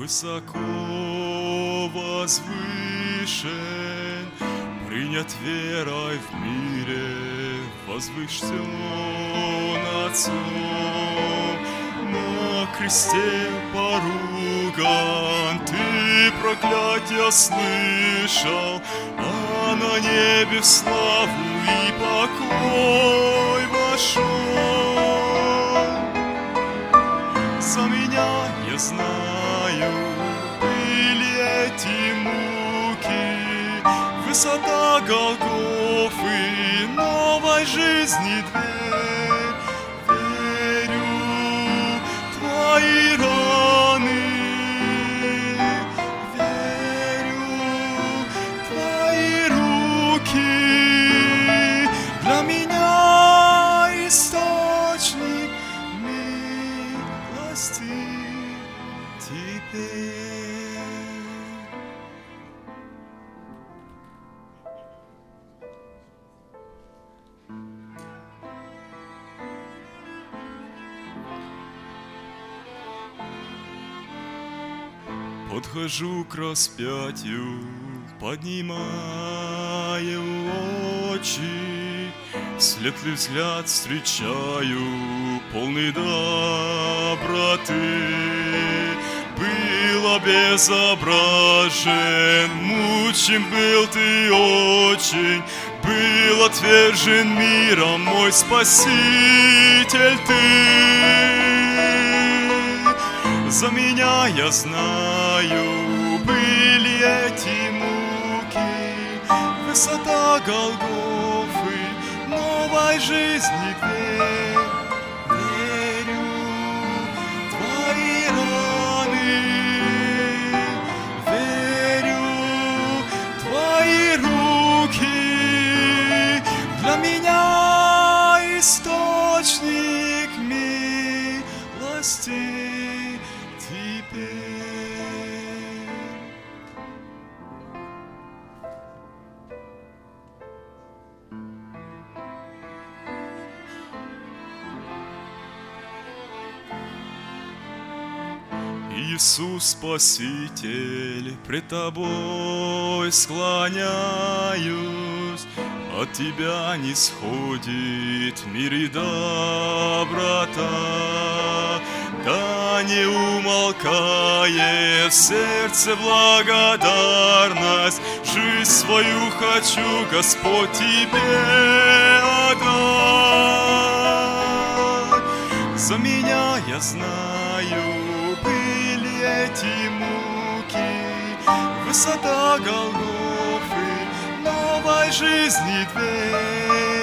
высоко возвышен, принят верой в мире, возвышен Отцом. На кресте поруган, ты проклятие слышал, а на небе в славу и покой вошел. За меня, я знаю, были эти муки, высота Голгофы, новой жизни дверь. Верю, твои раны, верю, твои руки для меня источник милости теперь. Подхожу к распятию, поднимаю очи, светлый взгляд встречаю, полный доброты. Был обезображен, мучим был ты очень, был отвержен миром мой Спаситель ты. За меня, я знаю, были эти муки, высота Голгофы, новой жизни дверь. Верю, твои раны, верю, твои руки для меня источник милости теперь. Иисус Спаситель, пред Тобой склоняюсь, от Тебя не сходит в мире доброта. Да не умолкает в сердце благодарность, жизнь свою хочу, Господь, Тебе отдать. За меня, я знаю, были эти муки, высота Голгофы, новой жизни дверь.